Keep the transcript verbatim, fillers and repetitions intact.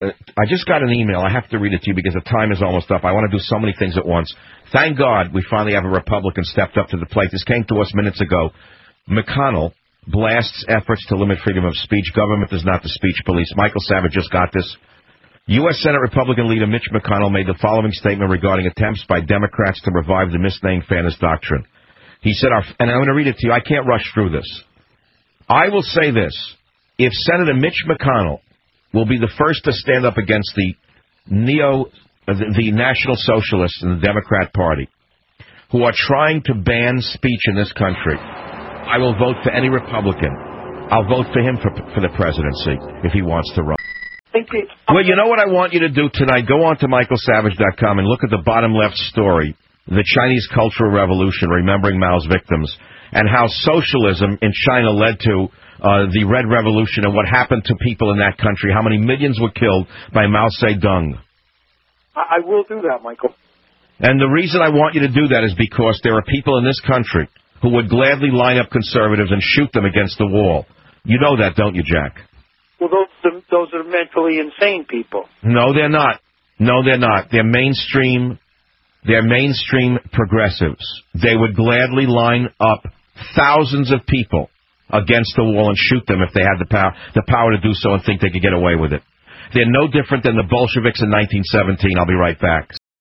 Uh, I just got an email. I have to read it to you because the time is almost up. I want to do so many things at once. Thank God we finally have a Republican stepped up to the plate. This came to us minutes ago. McConnell blasts efforts to limit freedom of speech. Government is not the speech police. Michael Savage just got this. U S. Senate Republican leader Mitch McConnell made the following statement regarding attempts by Democrats to revive the misnamed fairness doctrine. He said, our, and I'm going to read it to you. I can't rush through this. I will say this. If Senator Mitch McConnell will be the first to stand up against the neo, uh, the, the National Socialists in the Democrat Party, who are trying to ban speech in this country, I will vote for any Republican. I'll vote for him for, for the presidency if he wants to run. Well, you know what I want you to do tonight? Go on to Michael Savage dot com and look at the bottom left story, the Chinese Cultural Revolution, remembering Mao's victims, and how socialism in China led to uh, the Red Revolution and what happened to people in that country, how many millions were killed by Mao Zedong. I will do that, Michael. And the reason I want you to do that is because there are people in this country who would gladly line up conservatives and shoot them against the wall. You know that, don't you, Jack? Well, those are, those are mentally insane people. No, they're not. No, they're not. They're mainstream. They're mainstream progressives. They would gladly line up thousands of people against the wall and shoot them if they had the power, the power to do so and think they could get away with it. They're no different than the Bolsheviks in nineteen seventeen. I'll be right back.